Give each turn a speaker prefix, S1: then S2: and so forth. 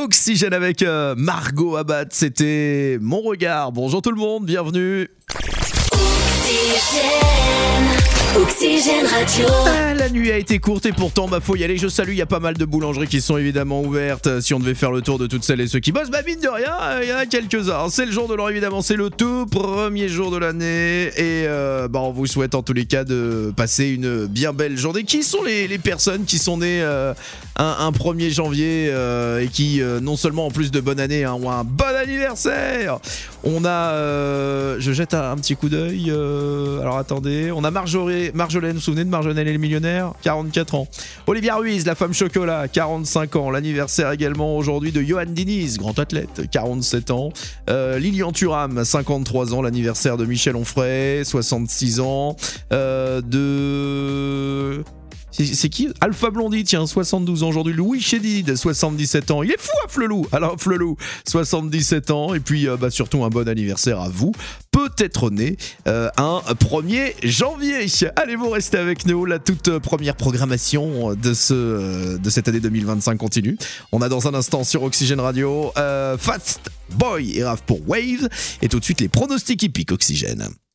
S1: Oxygène avec Margot Abad, c'était Mon Regard. Bonjour tout le monde, bienvenue.
S2: Oxygène Radio.
S1: La nuit a été courte et pourtant faut y aller, je salue, il y a pas mal de boulangeries qui sont évidemment ouvertes. Si on devait faire le tour de toutes celles et ceux qui bossent, mine de rien, il y en a quelques-uns. C'est le jour de l'an évidemment, c'est le tout premier jour de l'année et on vous souhaite en tous les cas de passer une bien belle journée. Qui sont les personnes qui sont nées un 1er janvier et qui non seulement en plus de bonne année ont un bon anniversaire? On a, je jette un petit coup d'œil, alors attendez, on a Marjolaine, vous vous souvenez de Marjolaine et les millionnaires, 44 ans. Olivia Ruiz, la femme chocolat, 45 ans. L'anniversaire également aujourd'hui de Johan Diniz, grand athlète, 47 ans. Lilian Thuram, 53 ans. L'anniversaire de Michel Onfray, 66 ans. C'est qui? Alpha Blondy, tiens, 72 ans aujourd'hui. Louis Chédid, 77 ans. Il est fou à Flelou. Alors Flelou, 77 ans. Et puis surtout un bon anniversaire à vous. Peut-être né un 1er janvier. Allez, vous restez avec nous. La toute première programmation de cette année 2025 continue. On a dans un instant sur Oxygène Radio Fast Boy et Rave pour Wave. Et tout de suite les pronostics hippiques Oxygène.